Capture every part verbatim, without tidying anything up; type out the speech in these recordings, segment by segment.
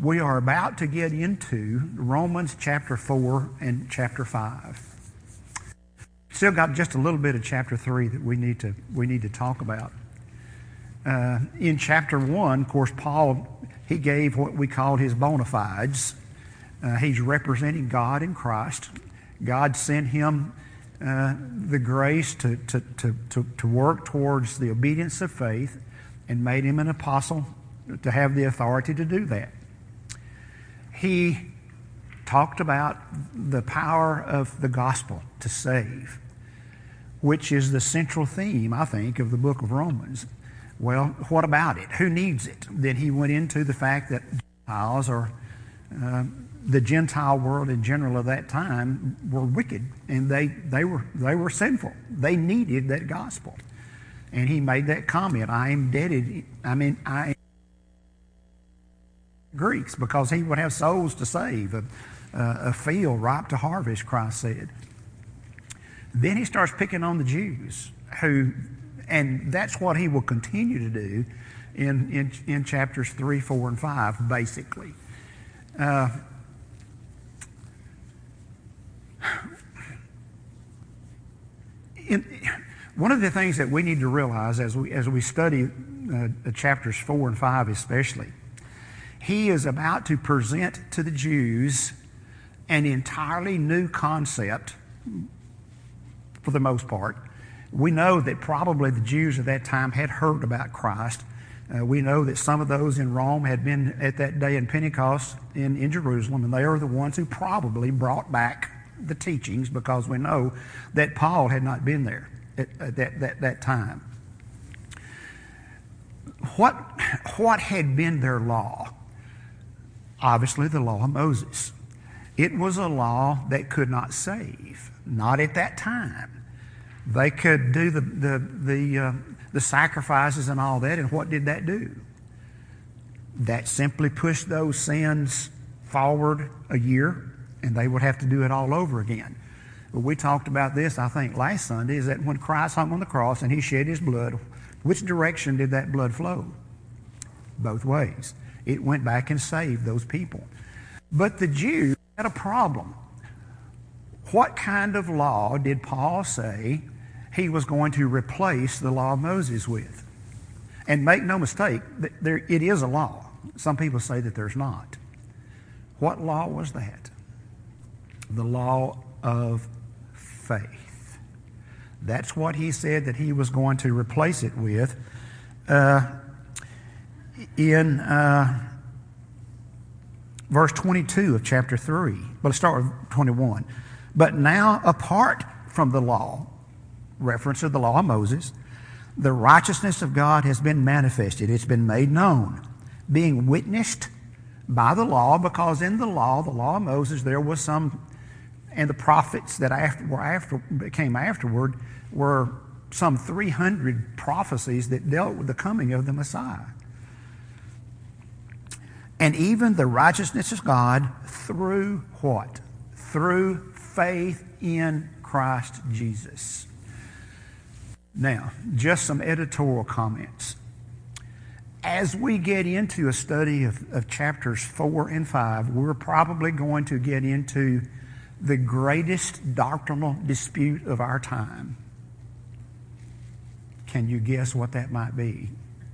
we are about to get into Romans chapter four and chapter five. Still got just a little bit of chapter three that we need to we need to talk about. Uh, in chapter one, of course, Paul, he gave what we called his bona fides. Uh, he's representing God in Christ. God sent him uh, the grace to, to, to, to, to work towards the obedience of faith and made him an apostle to have the authority to do that. He talked about the power of the gospel to save, which is the central theme, I think, of the book of Romans. Well, what about it? Who needs it? Then he went into the fact that Gentiles, or uh, the Gentile world in general of that time, were wicked, and they, they were they were sinful. They needed that gospel. And he made that comment, I am indebted, I mean, I am Greeks, because he would have souls to save, a, a field ripe to harvest, Christ said. Then he starts picking on the Jews, who, and that's what he will continue to do in, in, in chapters three, four, and five, basically. Uh, in, one of the things that we need to realize as we, as we study uh, chapters four and five especially, he is about to present to the Jews an entirely new concept, for the most part. We know that probably the Jews of that time had heard about Christ. Uh, we know that some of those in Rome had been at that day in Pentecost in, in Jerusalem, and they are the ones who probably brought back the teachings, because we know that Paul had not been there at, at that, that, that time. What, what had been their law? Obviously, the law of Moses. It was a law that could not save, not at that time. They could do the the the, uh, the sacrifices and all that, and what did that do? That simply pushed those sins forward a year, and they would have to do it all over again. Well, we talked about this, I think, last Sunday, is that when Christ hung on the cross and he shed his blood, which direction did that blood flow? Both ways. It went back and saved those people. But the Jews had a problem. What kind of law did Paul say he was going to replace the law of Moses with? And make no mistake, there, it is a law. Some people say that there's not. What law was that? The law of faith. That's what he said that he was going to replace it with. Uh, in uh, verse twenty-two of chapter three. Well, let's start with twenty-one. But now, apart from the law, reference to the law of Moses, the righteousness of God has been manifested. It's been made known, being witnessed by the law, because in the law, the law of Moses, there was some, and the prophets that after, were after, came afterward were some three hundred prophecies that dealt with the coming of the Messiah. And even the righteousness of God through what? Through faith in Christ Jesus. Now, just some editorial comments. As we get into a study of, of chapters four and five, we're probably going to get into the greatest doctrinal dispute of our time. Can you guess what that might be?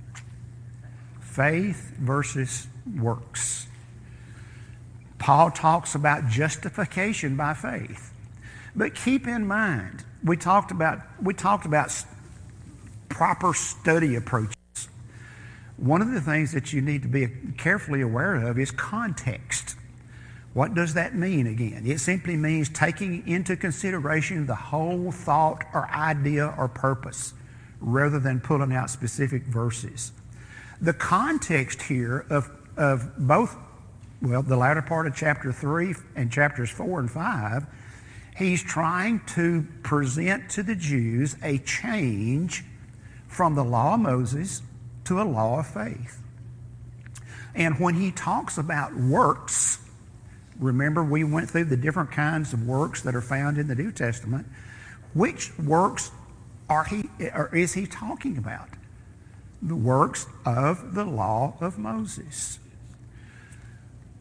Faith versus works. Paul talks about justification by faith. But keep in mind, we talked about we talked about proper study approaches. One of the things that you need to be carefully aware of is context. What does that mean again? It simply means taking into consideration the whole thought or idea or purpose, rather than pulling out specific verses. The context here of, of both, well, the latter part of chapter three and chapters four and five, he's trying to present to the Jews a change from the law of Moses to a law of faith. And when he talks about works, remember we went through the different kinds of works that are found in the New Testament. Which works are he, or is he talking about? The works of the law of Moses.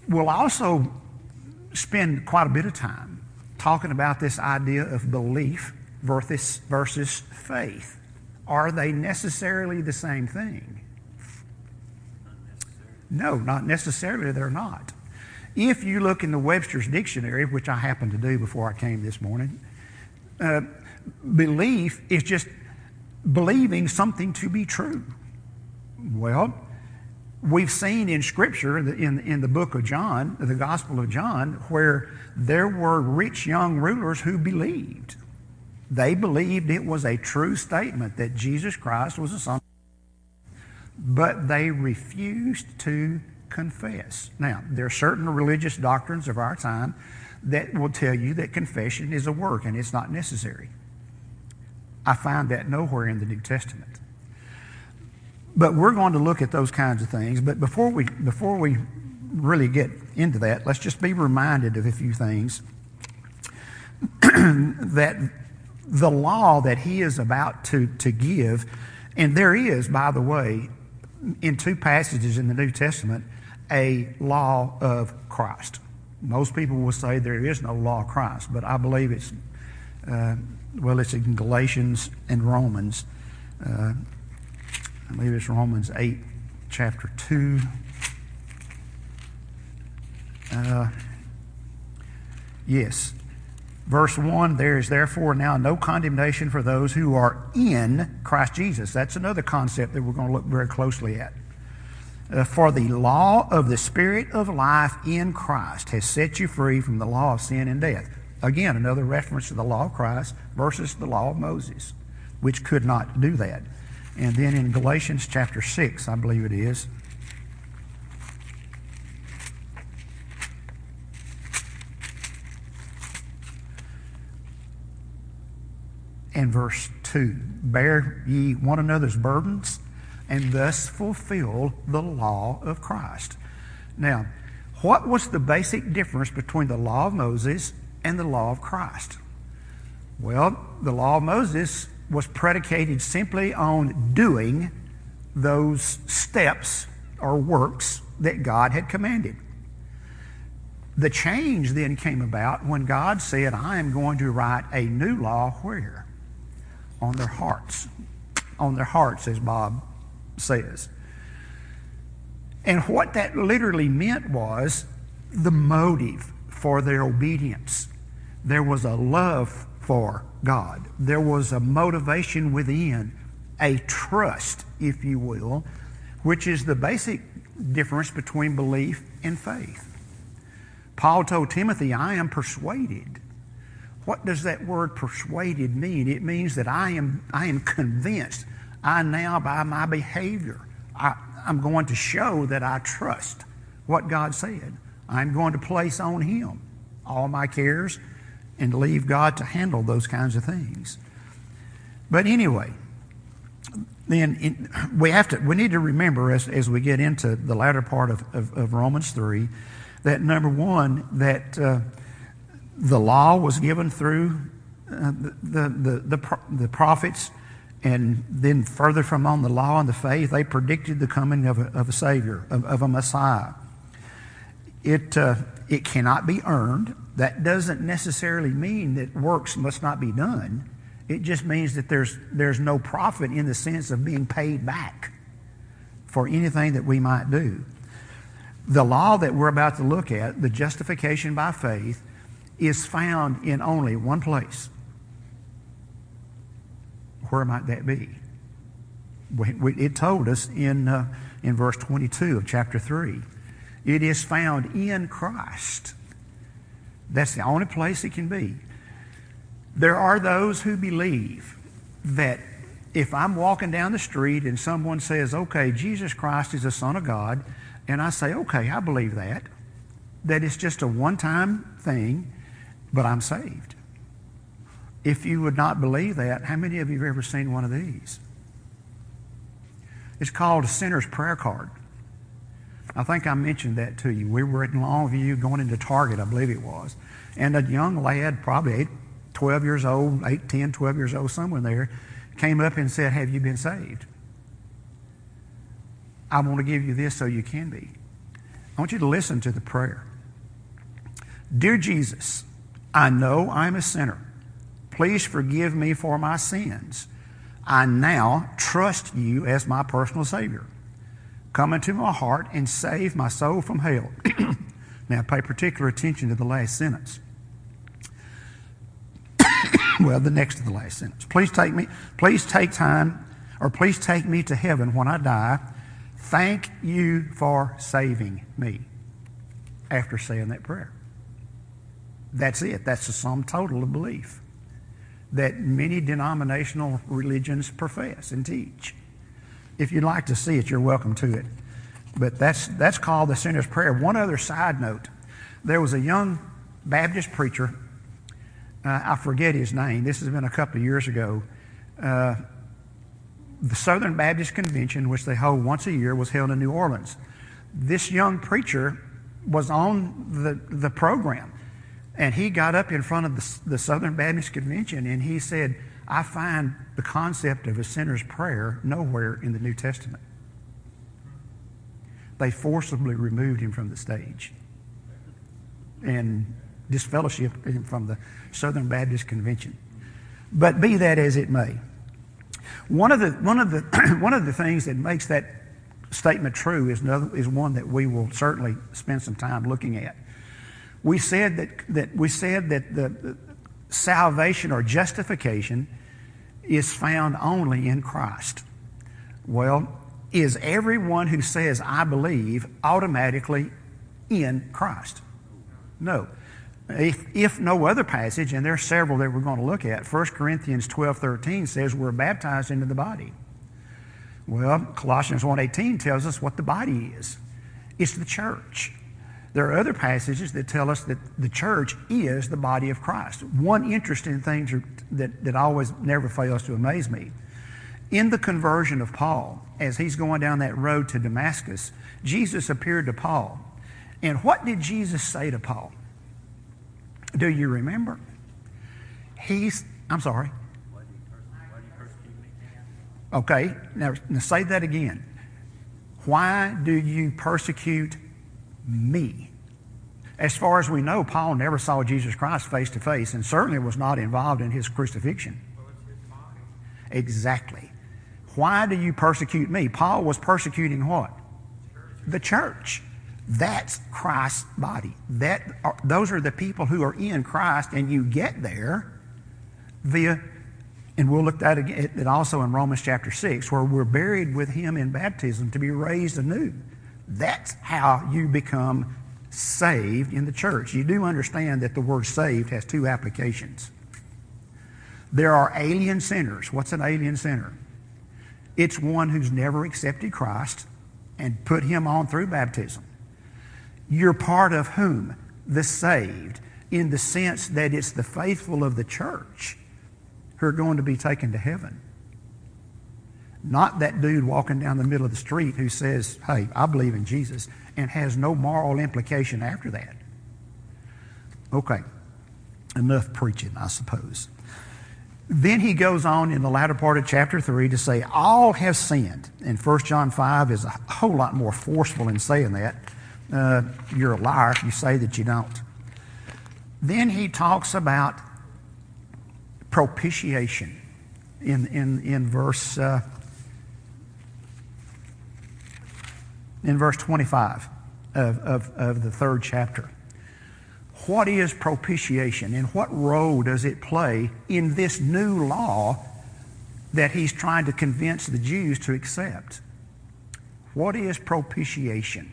we'll also spend quite a bit of time talking about this idea of belief versus, versus faith. Are they necessarily the same thing? No, not necessarily, they're not. If you look in the Webster's Dictionary, which I happened to do before I came this morning, uh, belief is just believing something to be true. Well, we've seen in Scripture, in, in the book of John, the Gospel of John, where there were rich young rulers who believed. They believed it was a true statement that Jesus Christ was the Son of God, but they refused to confess. Now, there are certain religious doctrines of our time that will tell you that confession is a work and it's not necessary. I find that nowhere in the New Testament. But we're going to look at those kinds of things. But before we before we really get into that, let's just be reminded of a few things. That the law that he is about to, to give, and there is, by the way, in two passages in the New Testament, a law of Christ. Most people will say there is no law of Christ, but I believe it's, uh, well, it's in Galatians and Romans. Uh, I believe it's Romans eight, chapter two. Uh, yes. Verse one, there is therefore now no condemnation for those who are in Christ Jesus. That's another concept that we're going to look very closely at. Uh, for the law of the Spirit of life in Christ has set you free from the law of sin and death. Again, another reference to the law of Christ versus the law of Moses, which could not do that. And then in Galatians chapter six, I believe it is, and verse two, bear ye one another's burdens, and thus fulfill the law of Christ. Now, what was the basic difference between the law of Moses and the law of Christ? Well, the law of Moses was predicated simply on doing those steps or works that God had commanded. The change then came about when God said, I am going to write a new law where? On their hearts. On their hearts, as Bob says. And what that literally meant was the motive for their obedience. There was a love for God. There was a motivation within, a trust, if you will, which is the basic difference between belief and faith. Paul told Timothy, I am persuaded. What does that word persuaded mean? It means that I am, I am convinced. I now, by my behavior, I, I'm going to show that I trust what God said. I'm going to place on Him all my cares and leave God to handle those kinds of things. But anyway, then in, we have to we need to remember as, as we get into the latter part of, of, of Romans three, that number one, that uh, the law was given through uh, the, the, the, the, the prophets, and then further from on the law and the faith, they predicted the coming of a, of a Savior, of, of a Messiah. It, uh, it cannot be earned. That doesn't necessarily mean that works must not be done. It just means that there's, there's no profit in the sense of being paid back for anything that we might do. The law that we're about to look at, the justification by faith, is found in only one place. Where might that be? It told us in, uh, in verse twenty-two of chapter three. It is found in Christ. That's the only place it can be. There are those who believe that if I'm walking down the street and someone says, okay, Jesus Christ is the Son of God, and I say, okay, I believe that, that it's just a one-time thing, but I'm saved. If you would not believe that, how many of you have ever seen one of these? It's called a sinner's prayer card. I think I mentioned that to you. We were in Longview going into Target, I believe it was, and a young lad, probably eight, twelve years old, eight, ten, twelve years old, somewhere there, came up and said, have you been saved? I want to give you this so you can be. I want you to listen to the prayer. Dear Jesus, I know I'm a sinner. Please forgive me for my sins. I now trust you as my personal Savior. Come into my heart and save my soul from hell. Now pay particular attention to the last sentence. Well, the next to the last sentence. Please take me, please take time, or please take me to heaven when I die. Thank you for saving me. After saying that prayer. That's it. That's the sum total of belief that many denominational religions profess and teach. If you'd like to see it, you're welcome to it. But that's that's called the sinner's prayer. One other side note. There was a young Baptist preacher, uh, I forget his name, this has been a couple of years ago. Uh, the Southern Baptist Convention, which they hold once a year, was held in New Orleans. This young preacher was on the, the program, and he got up in front of the, the Southern Baptist Convention and he said, I find the concept of a sinner's prayer nowhere in the New Testament. They forcibly removed him from the stage and disfellowshipped him from the Southern Baptist Convention. But be that as it may, one of the one of the one of the things that makes that statement true is another, is one that we will certainly spend some time looking at. We said that that we said that the, the salvation or justification is found only in Christ. Well, is everyone who says I believe automatically in Christ? No. If, if no other passage, and there are several that we're going to look at, First Corinthians twelve thirteen says we're baptized into the body. Well, Colossians one eighteen tells us what the body is. It's the church. There are other passages that tell us that the church is the body of Christ. One interesting thing that, that always never fails to amaze me, in the conversion of Paul, as he's going down that road to Damascus, Jesus appeared to Paul. And what did Jesus say to Paul? Do you remember? He's, I'm sorry. Okay, now, now say that again. Why do you persecute me? As far as we know, Paul never saw Jesus Christ face to face and certainly was not involved in his crucifixion. Exactly. Why do you persecute me? Paul was persecuting what? The church. That's Christ's body. That are, those are the people who are in Christ, and you get there via, and we'll look at it also in Romans chapter six, where we're buried with him in baptism to be raised anew. That's how you become saved in the church. You do understand that the word saved has two applications. There are alien sinners. What's an alien sinner? It's one who's never accepted Christ and put him on through baptism. You're part of whom? The saved, in the sense that it's the faithful of the church who are going to be taken to heaven. Not that dude walking down the middle of the street who says, hey, I believe in Jesus, and has no moral implication after that. Okay, enough preaching, I suppose. Then he goes on in the latter part of chapter three to say, all have sinned. And First John five is a whole lot more forceful in saying that. Uh, you're a liar if you say that you don't. Then he talks about propitiation in, in, in verse uh, in verse twenty-five of, of, of the third chapter. What is propitiation, and what role does it play in this new law that he's trying to convince the Jews to accept? What is propitiation?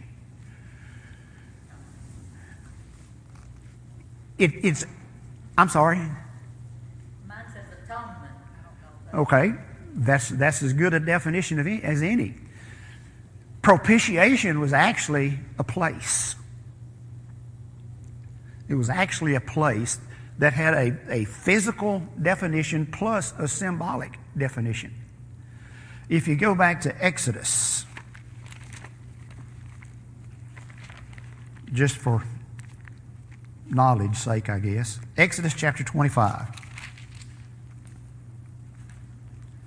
It, it's, I'm sorry? Mine says atonement. I don't know. Okay, that's, that's as good a definition of any, as any. Propitiation was actually a place. It was actually a place that had a, a physical definition plus a symbolic definition. If you go back to Exodus, just for knowledge's sake, I guess, Exodus chapter twenty-five.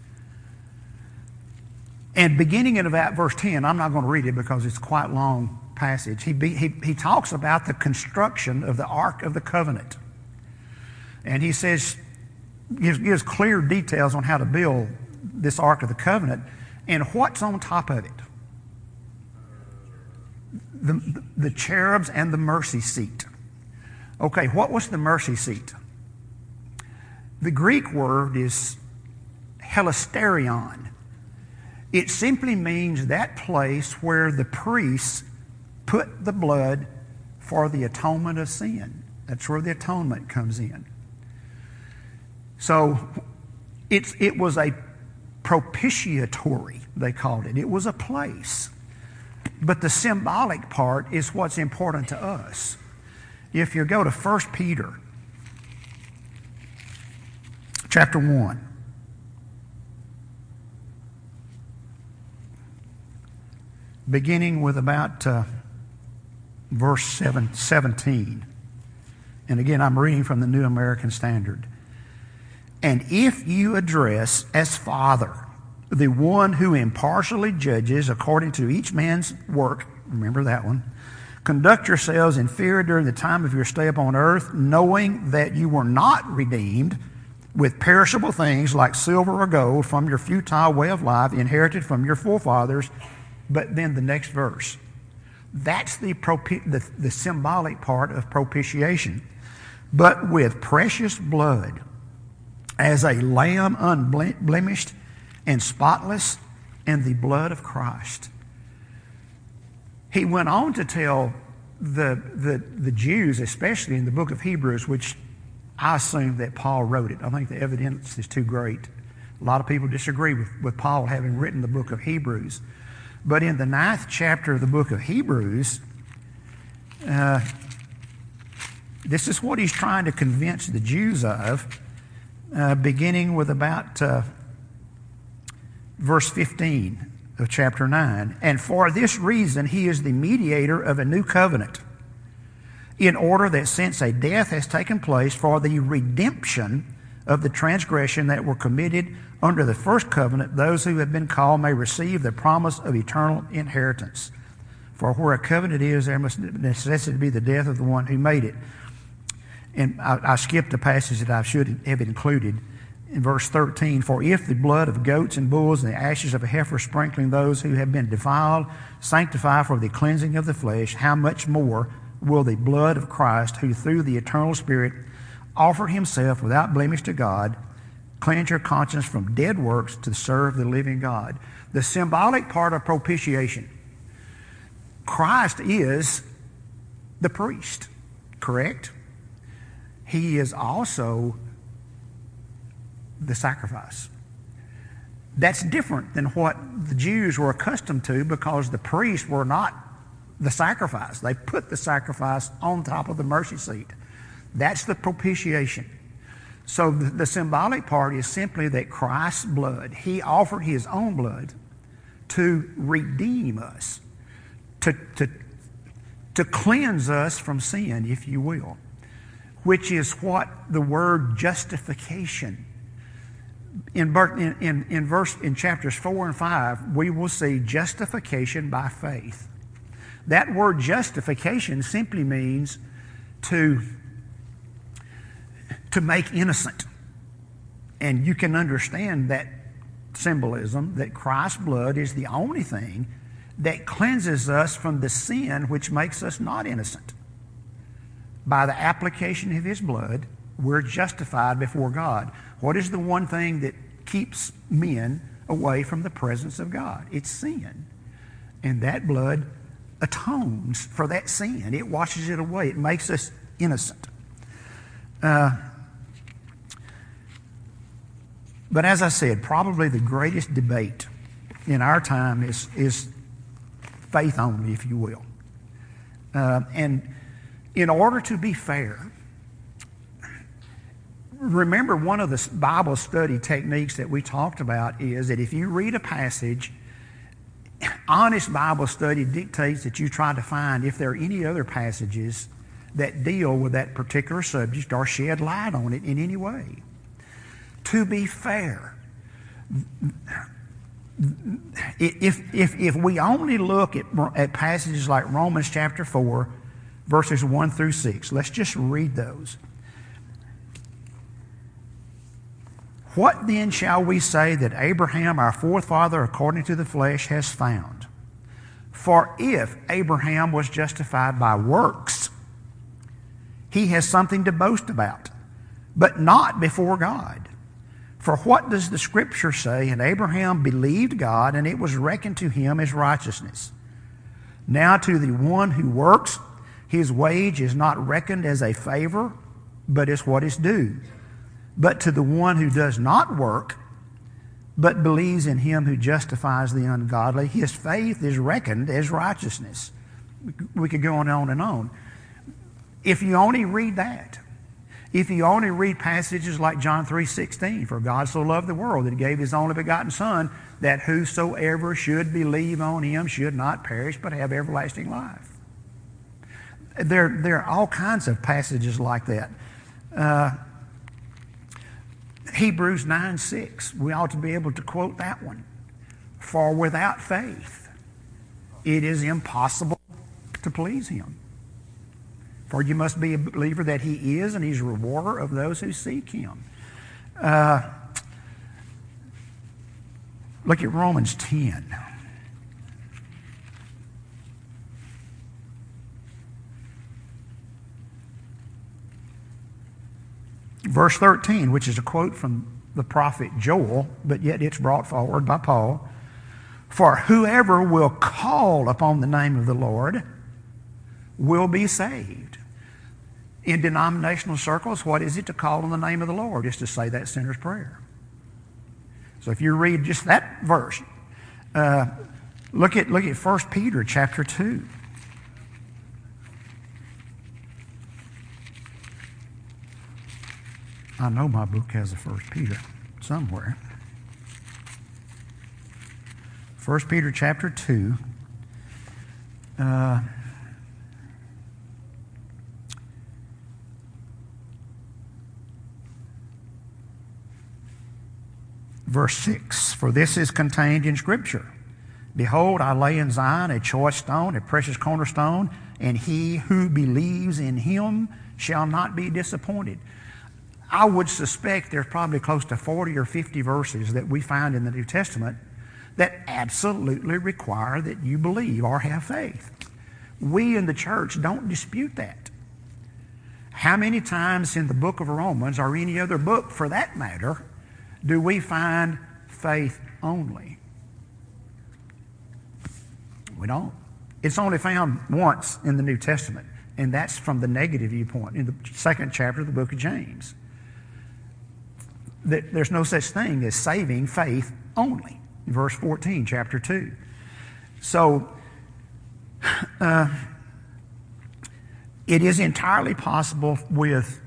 And beginning in about verse ten, I'm not going to read it because it's quite long passage. He, be, he, he talks about the construction of the Ark of the Covenant. And he says, gives, gives clear details on how to build this Ark of the Covenant and what's on top of it. The, the cherubs and the mercy seat. Okay, what was the mercy seat? The Greek word is helisterion. It simply means that place where the priests put the blood for the atonement of sin. That's where the atonement comes in. So it's, it was a propitiatory, they called it. It was a place. But the symbolic part is what's important to us. If you go to First Peter chapter one, beginning with about uh, verse seven, seventeen. And again, I'm reading from the New American Standard. And if you address as Father the one who impartially judges according to each man's work, remember that one, conduct yourselves in fear during the time of your stay upon earth, knowing that you were not redeemed with perishable things like silver or gold from your futile way of life inherited from your forefathers. But then the next verse. That's the, propi- the, the symbolic part of propitiation. But with precious blood, as a lamb unblemished and spotless, and the blood of Christ. He went on to tell the, the, the Jews, especially in the book of Hebrews, which I assume that Paul wrote it. I think the evidence is too great. A lot of people disagree with, with Paul having written the book of Hebrews. But in the ninth chapter of the book of Hebrews, uh, this is what he's trying to convince the Jews of, uh, beginning with about uh, verse fifteen of chapter nine. And for this reason he is the mediator of a new covenant, in order that since a death has taken place for the redemption of the transgression that were committed under the first covenant, those who have been called may receive the promise of eternal inheritance. For where a covenant is, there must necessarily be the death of the one who made it. And I, I skipped a passage that I should have included in verse thirteen. For if the blood of goats and bulls and the ashes of a heifer sprinkling those who have been defiled sanctify for the cleansing of the flesh, how much more will the blood of Christ, who through the eternal Spirit offered himself without blemish to God, cleanse your conscience from dead works to serve the living God. The symbolic part of propitiation. Christ is the priest, correct? He is also the sacrifice. That's different than what the Jews were accustomed to, because the priests were not the sacrifice. They put the sacrifice on top of the mercy seat. That's the propitiation. So the, the symbolic part is simply that Christ's blood, he offered his own blood to redeem us, to, to, to cleanse us from sin, if you will, which is what the word justification. In, in, in, in, verse, in chapters four and five, we will see justification by faith. That word justification simply means to, to make innocent. And you can understand that symbolism, that Christ's blood is the only thing that cleanses us from the sin which makes us not innocent. By the application of his blood, we're justified before God. What is the one thing that keeps men away from the presence of God? It's sin. And that blood atones for that sin. It washes it away. It makes us innocent. Uh, but as I said, probably the greatest debate in our time is, is faith only, if you will. Uh, and in order to be fair, remember, one of the Bible study techniques that we talked about is that if you read a passage, honest Bible study dictates that you try to find if there are any other passages that deal with that particular subject or shed light on it in any way. To be fair, If, if, if we only look at, at passages like Romans chapter four, verses one through six, let's just read those. What then shall we say that Abraham, our forefather, according to the flesh, has found? For if Abraham was justified by works, he has something to boast about, but not before God. For what does the Scripture say? And Abraham believed God, and it was reckoned to him as righteousness. Now to the one who works, his wage is not reckoned as a favor, but as what is due. But to the one who does not work, but believes in him who justifies the ungodly, his faith is reckoned as righteousness. We could go on and on and on. If you only read that, if you only read passages like John three sixteen, for God so loved the world that he gave his only begotten Son, that whosoever should believe on him should not perish but have everlasting life. There, there are all kinds of passages like that. Uh, Hebrews nine six, we ought to be able to quote that one. For without faith, it is impossible to please him. For you must be a believer that he is, and he's a rewarder of those who seek him. Uh, look at Romans ten. Verse thirteen, which is a quote from the prophet Joel, but yet it's brought forward by Paul. For whoever will call upon the name of the Lord will be saved. In denominational circles, what is it to call on the name of the Lord? It's to say that sinner's prayer. So if you read just that verse, uh, look at look at First Peter chapter two. I know my book has a First Peter somewhere. First Peter chapter two. Uh, verse six. For this is contained in Scripture. Behold, I lay in Zion a choice stone, a precious cornerstone, and he who believes in him shall not be disappointed. I would suspect there's probably close to forty or fifty verses that we find in the New Testament that absolutely require that you believe or have faith. We in the church don't dispute that. How many times in the book of Romans, or any other book for that matter, do we find faith only? We don't. It's only found once in the New Testament, and that's from the negative viewpoint in the second chapter of the book of James. There's no such thing as saving faith only. Verse fourteen, chapter two. So, uh, it is entirely possible with,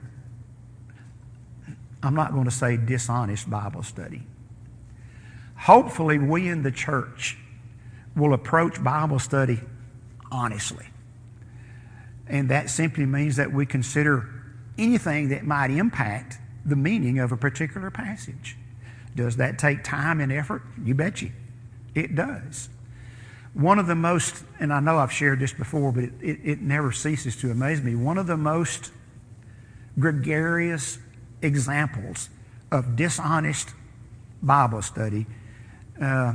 I'm not going to say dishonest Bible study. Hopefully we in the church will approach Bible study honestly. And that simply means that we consider anything that might impact the meaning of a particular passage. Does that take time and effort? You bet you. It does. One of the most, and I know I've shared this before, but it, it, it never ceases to amaze me, one of the most gregarious examples of dishonest Bible study uh,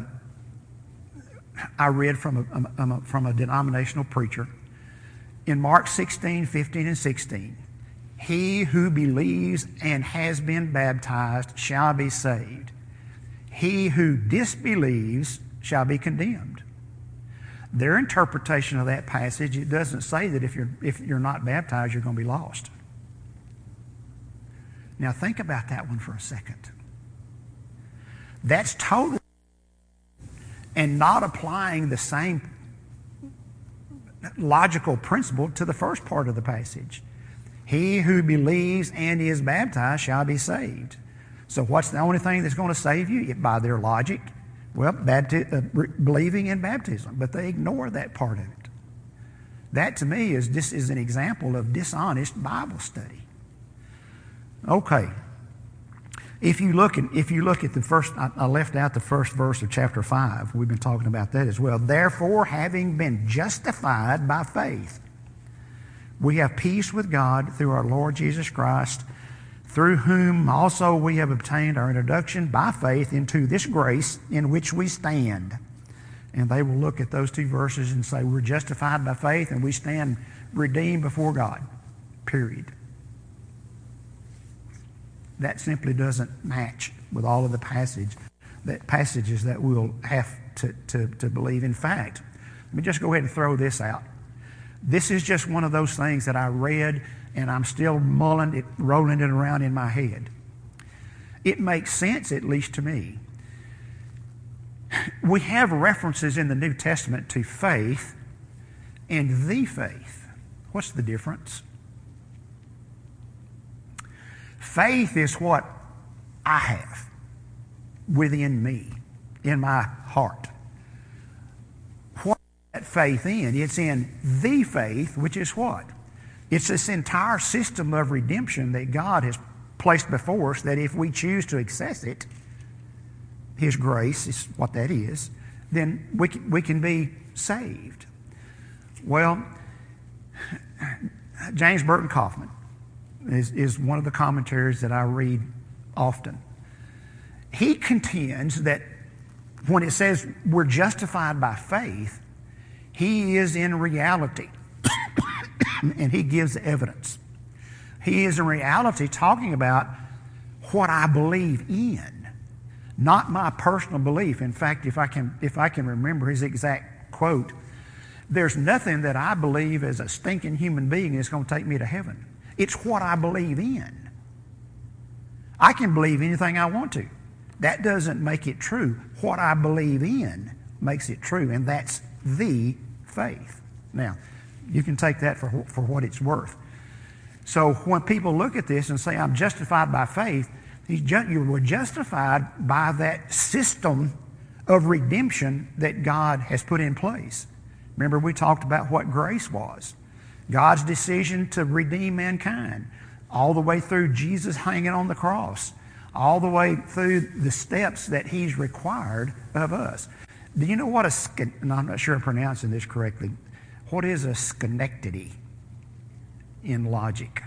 I read from a, a, from a denominational preacher in Mark sixteen, fifteen, and sixteen. He who believes and has been baptized shall be saved. He who disbelieves shall be condemned. Their interpretation of that passage, it doesn't say that if you're, if you're not baptized, you're going to be lost. Now think about that one for a second. That's totally and not applying the same logical principle to the first part of the passage. He who believes and is baptized shall be saved. So what's the only thing that's going to save you? It, by their logic, well, bapti- uh, believing in baptism. But they ignore that part of it. That to me is this is an example of dishonest Bible study. Okay. If you look at, if you look at the first, I, I left out the first verse of chapter five. We've been talking about that as well. Therefore, having been justified by faith, we have peace with God through our Lord Jesus Christ, through whom also we have obtained our introduction by faith into this grace in which we stand. And they will look at those two verses and say, we're justified by faith and we stand redeemed before God, period. That simply doesn't match with all of the passage, that passages that we'll have to, to, to believe. In fact, let me just go ahead and throw this out. This is just one of those things that I read and I'm still mulling it, rolling it around in my head. It makes sense, at least to me. We have references in the New Testament to faith and the faith. What's the difference? Faith is what I have within me, in my heart. What is that faith in? It's in the faith, which is what? It's this entire system of redemption that God has placed before us, that if we choose to access it, His grace is what that is, then we can, we can be saved. Well, James Burton Kaufman is, is one of the commentaries that I read often. He contends that when it says we're justified by faith, he is in reality, and he gives evidence. He is in reality talking about what I believe in, not my personal belief. In fact, if I can, if I can remember his exact quote, there's nothing that I believe as a stinking human being that's going to take me to heaven. It's what I believe in. I can believe anything I want to. That doesn't make it true. What I believe in makes it true, and that's the faith. Now, you can take that for, for what it's worth. So when people look at this and say, I'm justified by faith, he's ju- you were justified by that system of redemption that God has put in place. Remember, we talked about what grace was. God's decision to redeem mankind, all the way through Jesus hanging on the cross, all the way through the steps that He's required of us. Do you know what a, and I'm not sure I'm pronouncing this correctly, what is a schenectady in logic?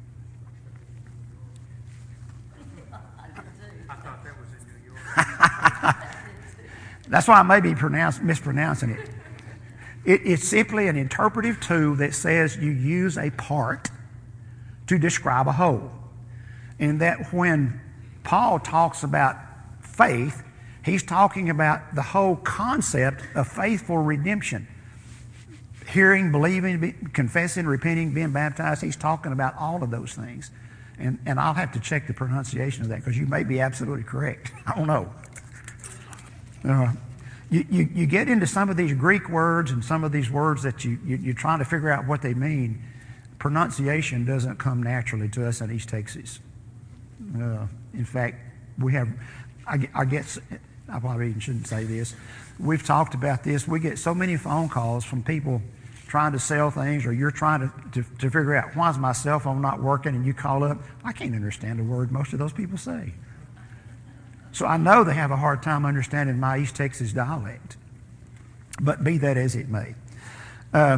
I thought that was in New York. That's why I may be pronounce, mispronouncing it. it. It's simply an interpretive tool that says you use a part to describe a whole. And that when Paul talks about faith, he's talking about the whole concept of faithful redemption. Hearing, believing, confessing, repenting, being baptized, he's talking about all of those things. And, and I'll have to check the pronunciation of that because you may be absolutely correct. I don't know. Uh, you, you, you get into some of these Greek words and some of these words that you, you, you're trying to figure out what they mean. Pronunciation doesn't come naturally to us in East Texas. Uh, in fact, we have, I, I guess, I probably shouldn't say this. We've talked about this. We get so many phone calls from people trying to sell things, or you're trying to, to, to figure out, why is my cell phone not working? And you call up. I can't understand a word most of those people say. So I know they have a hard time understanding my East Texas dialect. But be that as it may. Uh,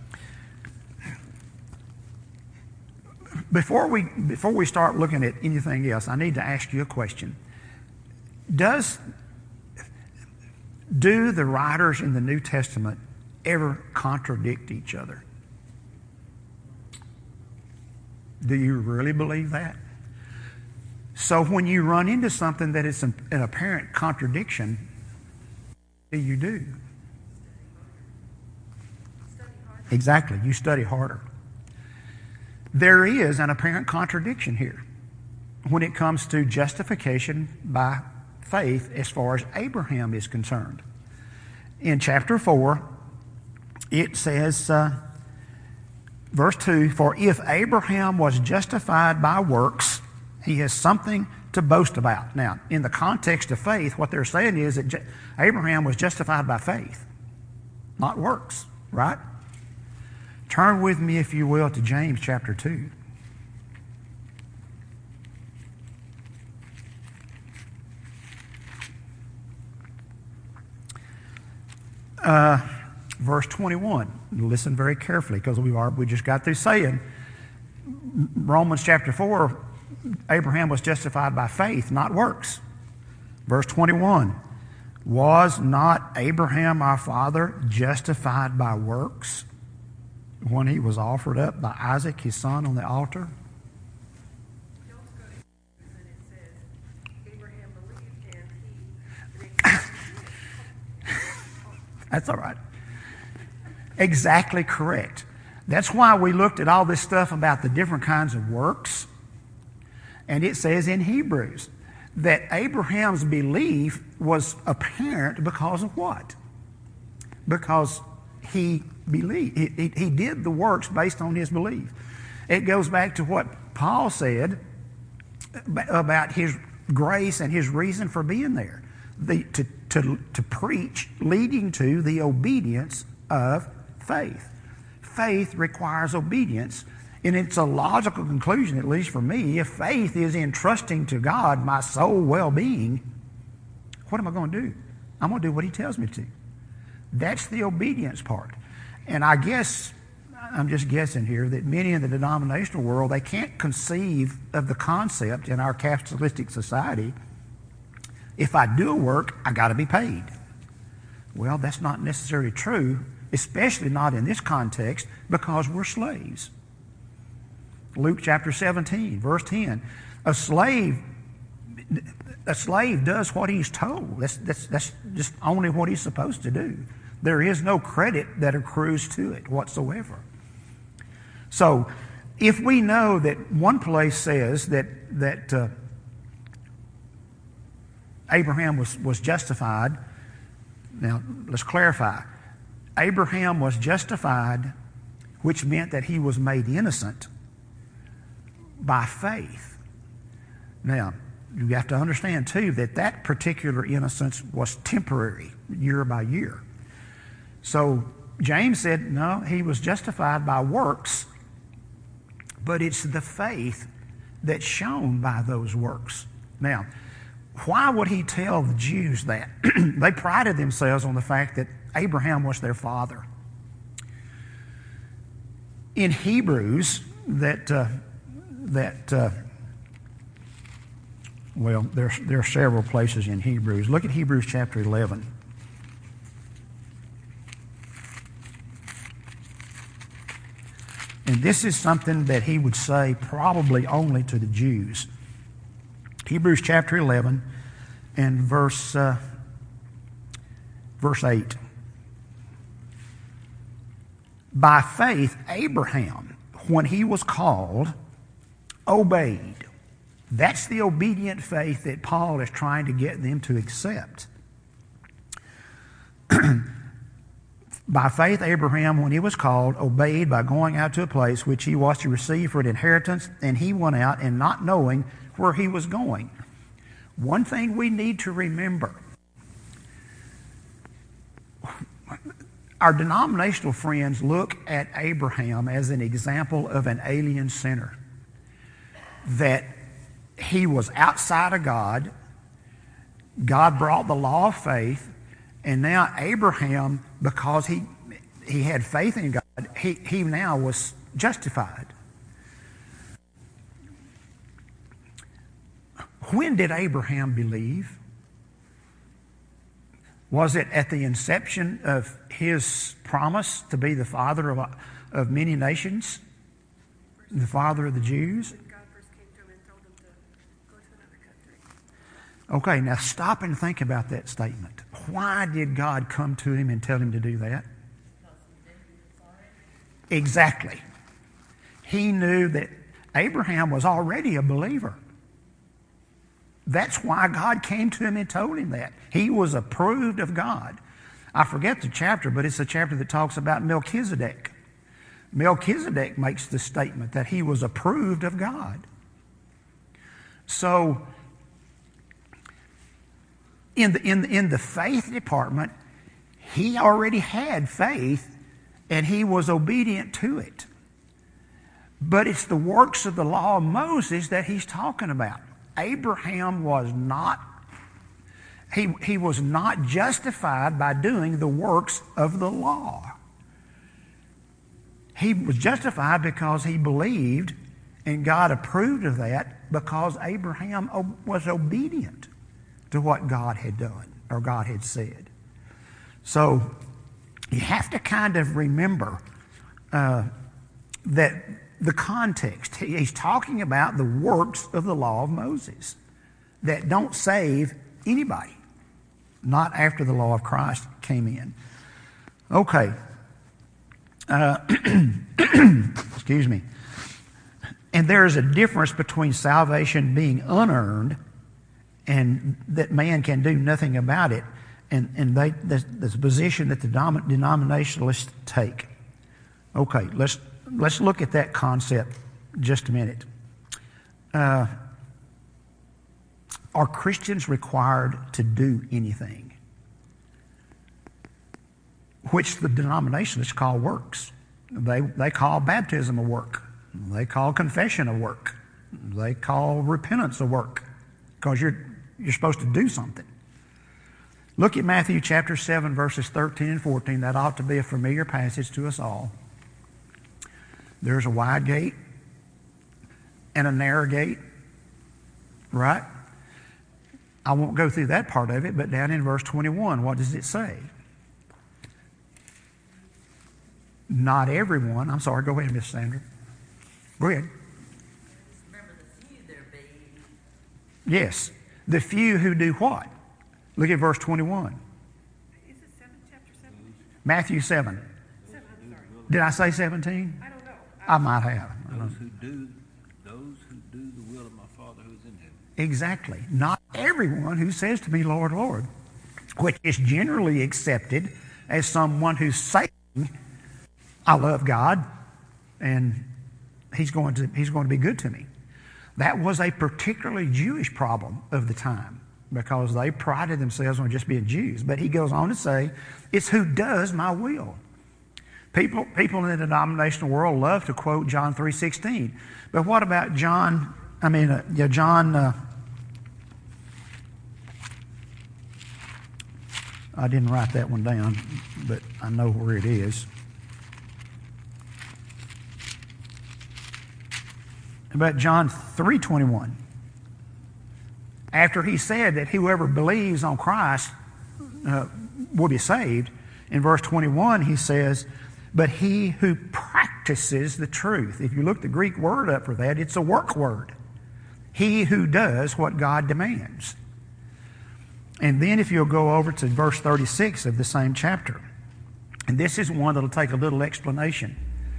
before we before we start looking at anything else, I need to ask you a question. Does do the writers in the New Testament ever contradict each other? Do you really believe that? So when you run into something that is an, an apparent contradiction, what do you do? Exactly, you study harder. There is an apparent contradiction here when it comes to justification by faith as far as Abraham is concerned. In chapter four, it says, uh, verse two, for if Abraham was justified by works, he has something to boast about. Now, in the context of faith, what they're saying is that Je- Abraham was justified by faith, not works, right? Turn with me, if you will, to James chapter two. Uh, verse twenty-one. Listen very carefully, because we are we just got through saying Romans chapter four, Abraham was justified by faith, not works. Verse twenty-one. Was not Abraham our father justified by works when he was offered up by Isaac his son on the altar? That's all right. Exactly correct. That's why we looked at all this stuff about the different kinds of works. And it says in Hebrews that Abraham's belief was apparent because of what? Because he believed. He, he, he did the works based on his belief. It goes back to what Paul said about his grace and his reason for being there. The, to, to, to preach, leading to the obedience of faith. Faith requires obedience, and it's a logical conclusion, at least for me. If faith is entrusting to God my soul well-being, what am I going to do? I'm going to do what he tells me to. That's the obedience part. And I guess, I'm just guessing here, that many in the denominational world, they can't conceive of the concept in our capitalistic society, if I do a work, I got to be paid. Well, that's not necessarily true, especially not in this context, because we're slaves. Luke chapter seventeen, verse ten. A slave, a slave does what he's told. That's, that's, that's just only what he's supposed to do. There is no credit that accrues to it whatsoever. So, if we know that one place says that that uh, Abraham was, was justified. Now, let's clarify. Abraham was justified, which meant that he was made innocent by faith. Now, you have to understand, too, that that particular innocence was temporary, year by year. So, James said, no, he was justified by works, but it's the faith that's shown by those works. Now, why would he tell the Jews that? They prided themselves on the fact that Abraham was their father. In Hebrews, that uh, that uh, well, there there are several places in Hebrews. Look at Hebrews chapter eleven. And this is something that he would say probably only to the Jews. Hebrews chapter eleven and verse, uh, verse eight. By faith, Abraham, when he was called, obeyed. That's the obedient faith that Paul is trying to get them to accept. By faith, Abraham, when he was called, obeyed by going out to a place which he was to receive for an inheritance, and he went out and not knowing where he was going. One thing we need to remember, our denominational friends look at Abraham as an example of an alien sinner, that he was outside of God, God brought the law of faith, and now Abraham, because he he had faith in God, he, he now was justified. When did Abraham believe? Was it at the inception of his promise to be the father of, of many nations, the father of the Jews? God first came to him and told him to go to another country. Okay, now stop and think about that statement. Why did God come to him and tell him to do that? Exactly. He knew that Abraham was already a believer. That's why God came to him and told him that. He was approved of God. I forget the chapter, but it's a chapter that talks about Melchizedek. Melchizedek makes the statement that he was approved of God. So, in the, in the, in the faith department, he already had faith and he was obedient to it. But it's the works of the law of Moses that he's talking about. Abraham was not, He, he was not justified by doing the works of the law. He was justified because he believed, and God approved of that because Abraham was obedient to what God had done or God had said. So you have to kind of remember uh, that the context. He's talking about the works of the law of Moses that don't save anybody, not after the law of Christ came in. Okay. Uh, excuse me. And there is a difference between salvation being unearned and that man can do nothing about it, and, and they, the, the position that the denominationalists take. Okay, let's, let's look at that concept just a minute. Uh, are Christians required to do anything? Which the denominationalists call works. They, they call baptism a work. They call confession a work. They call repentance a work because you're, you're supposed to do something. Look at Matthew chapter seven, verses thirteen and fourteen. That ought to be a familiar passage to us all. There's a wide gate and a narrow gate, right? I won't go through that part of it, but down in verse twenty-one, what does it say? Not everyone. I'm sorry, go ahead, Miss Sandra. Go ahead. Remember the few there be. Yes. The few who do what? Look at verse twenty-one. Is it seven, chapter seven? Matthew seven. Seven, I'm sorry. Did I say seventeen? I don't know. I might have. I don't Those know. who do, those who do the will of my Father who is in heaven. Exactly. Not everyone who says to me, Lord, Lord, which is generally accepted as someone who's saying, I love God, and he's going to, he's going to be good to me. That was a particularly Jewish problem of the time because they prided themselves on just being Jews. But he goes on to say, it's who does my will. People, people in the denominational world love to quote John three sixteen. But what about John, I mean, uh, yeah, John, uh, I didn't write that one down, but I know where it is. About John three twenty-one. After he said that whoever believes on Christ uh, will be saved, in verse twenty-one he says, but he who practices the truth. If you look the Greek word up for that, it's a work word. He who does what God demands. And then if you'll go over to verse thirty-six of the same chapter, and this is one that'll take a little explanation.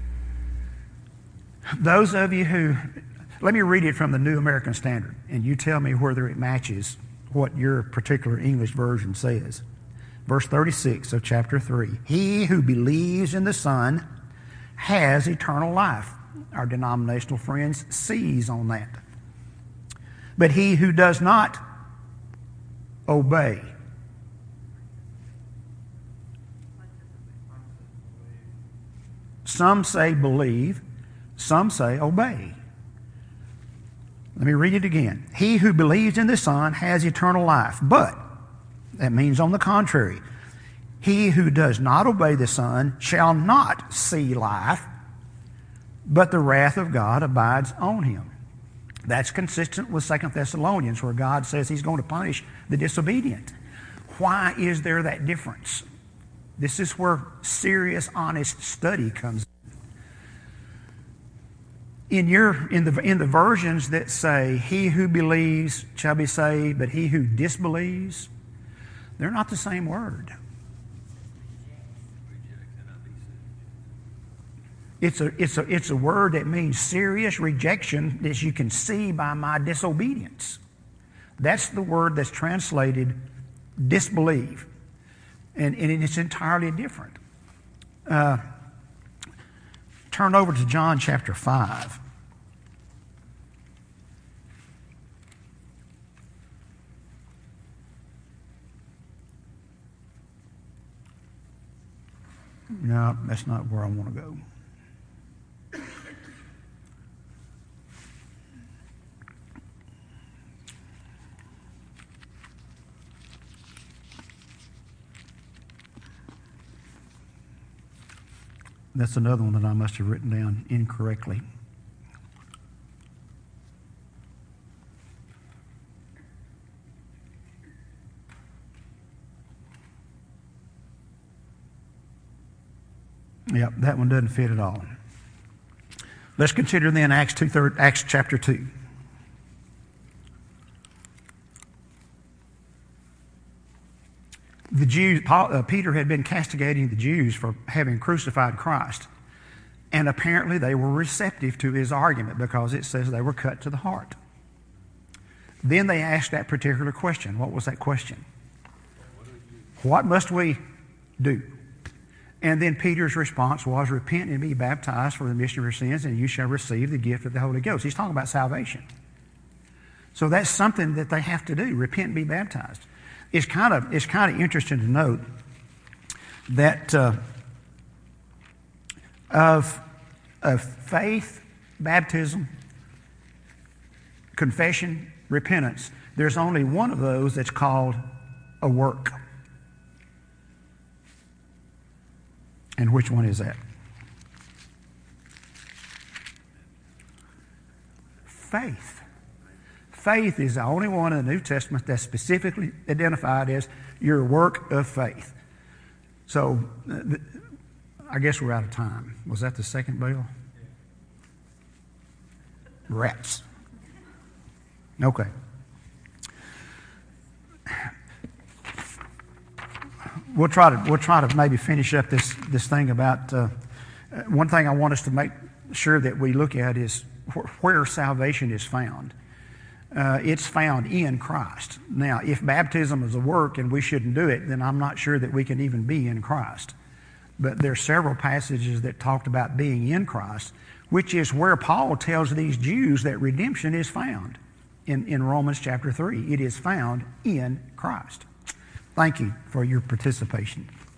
Those of you who, let me read it from the New American Standard, and you tell me whether it matches what your particular English version says. Verse thirty-six of chapter three. He who believes in the Son has eternal life. Our denominational friends seize on that. But he who does not obey. Some say believe, some say obey. Let me read it again. He who believes in the Son has eternal life, but that means on the contrary, he who does not obey the Son shall not see life, but the wrath of God abides on him. That's consistent with Second Thessalonians, where God says he's going to punish the disobedient. Why is there that difference? This is where serious, honest study comes in. In, your, in, the, in the versions that say, he who believes shall be saved, but he who disbelieves, they're not the same word. It's a, it's, a, it's a word that means serious rejection that you can see by my disobedience. That's the word that's translated disbelieve. And, and it's entirely different. Uh, turn over to John chapter five. No, that's not where I want to go. That's another one that I must have written down incorrectly. Yep, that one doesn't fit at all. Let's consider then Acts two, third, Acts chapter two. The Jews, Paul, uh, Peter had been castigating the Jews for having crucified Christ, and apparently they were receptive to his argument because it says they were cut to the heart. Then they asked that particular question. What was that question? What must we do? And then Peter's response was, repent and be baptized for the remission of your sins, and you shall receive the gift of the Holy Ghost. He's talking about salvation. So that's something that they have to do, repent and be baptized. It's kind of, it's kind of interesting to note that uh, of, of faith, baptism, confession, repentance, there's only one of those that's called a work. And which one is that? Faith. Faith is the only one in the New Testament that's specifically identified as your work of faith. So, uh, I guess we're out of time. Was that the second bell? Rats. Okay. We'll try to we'll try to maybe finish up this this thing about uh, one thing I want us to make sure that we look at is wh- where salvation is found. Uh, it's found in Christ. Now, if baptism is a work and we shouldn't do it, then I'm not sure that we can even be in Christ. But there are several passages that talked about being in Christ, which is where Paul tells these Jews that redemption is found in, in Romans chapter three. It is found in Christ. Thank you for your participation.